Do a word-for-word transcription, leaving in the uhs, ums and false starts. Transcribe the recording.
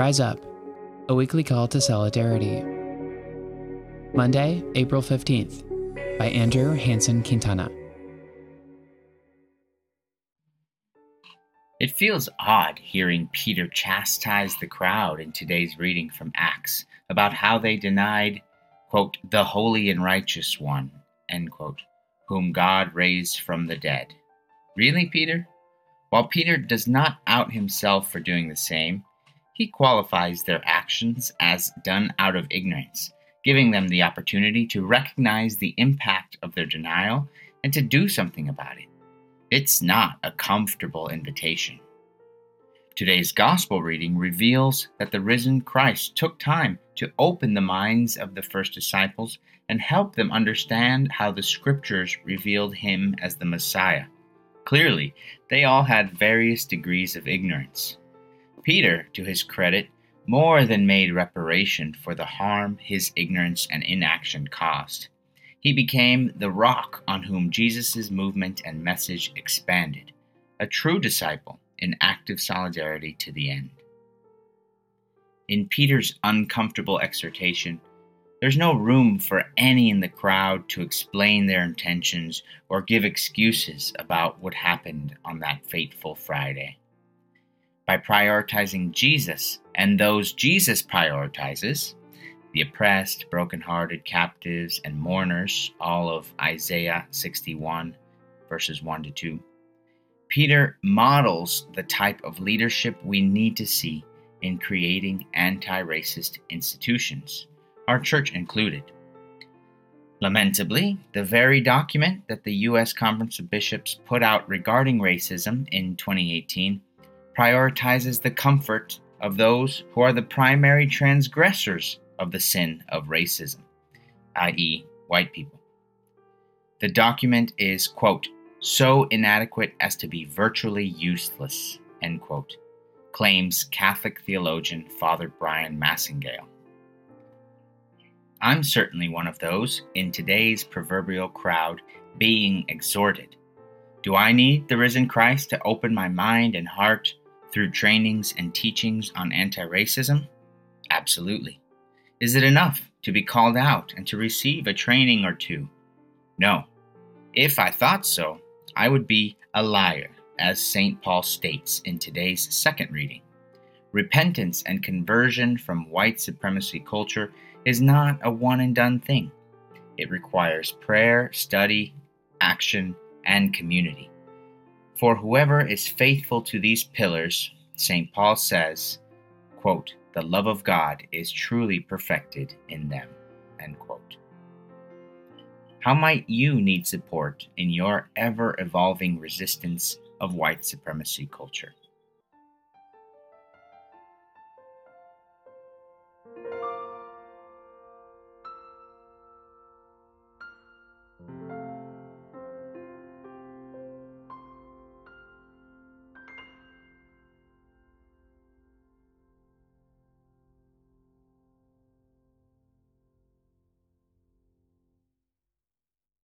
Rise Up, a weekly call to solidarity. Monday, April fifteenth, by Andrew Hansen Quintana. It feels odd hearing Peter chastise the crowd in today's reading from Acts about how they denied, quote, the holy and righteous one, end quote, whom God raised from the dead. Really, Peter? While Peter does not out himself for doing the same, he qualifies their actions as done out of ignorance, giving them the opportunity to recognize the impact of their denial and to do something about it. It's not a comfortable invitation. Today's gospel reading reveals that the risen Christ took time to open the minds of the first disciples and help them understand how the scriptures revealed him as the Messiah. Clearly, they all had various degrees of ignorance. Peter, to his credit, more than made reparation for the harm his ignorance and inaction caused. He became the rock on whom Jesus' movement and message expanded, a true disciple in active solidarity to the end. In Peter's uncomfortable exhortation, there's no room for any in the crowd to explain their intentions or give excuses about what happened on that fateful Friday. By prioritizing Jesus and those Jesus prioritizes, the oppressed, brokenhearted, captives, and mourners, all of Isaiah sixty-one, verses one to two, Peter models the type of leadership we need to see in creating anti-racist institutions, our church included. Lamentably, the very document that the U S Conference of Bishops put out regarding racism in twenty eighteen prioritizes the comfort of those who are the primary transgressors of the sin of racism, that is, white people. The document is, quote, so inadequate as to be virtually useless, end quote, claims Catholic theologian Father Brian Massingale. I'm certainly one of those in today's proverbial crowd being exhorted. Do I need the risen Christ to open my mind and heart through trainings and teachings on anti-racism? Absolutely. Is it enough to be called out and to receive a training or two? No. If I thought so, I would be a liar, as Saint Paul states in today's second reading. Repentance and conversion from white supremacy culture is not a one-and-done thing. It requires prayer, study, action, and community. For whoever is faithful to these pillars, Saint Paul says, quote, the love of God is truly perfected in them, end quote. How might you need support in your ever-evolving resistance of white supremacy culture?